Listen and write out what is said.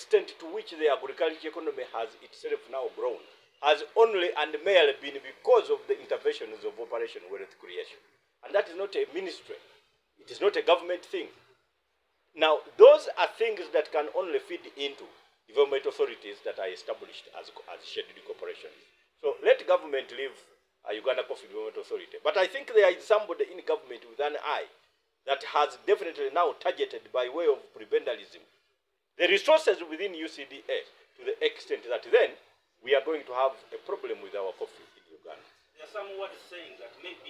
extent to which the agriculture economy has itself now grown has only and merely been because of the interventions of Operation Wealth Creation. And that is not a ministry. It is not a government thing. Now, those are things that can only feed into development authorities that are established as scheduled corporations. So let government leave Uganda Coffee Development Authority. But I think there is somebody in government with an eye that has definitely now targeted by way of prebendalism the resources within UCDA to the extent that then we are going to have a problem with our coffee in Uganda. There are some words saying that maybe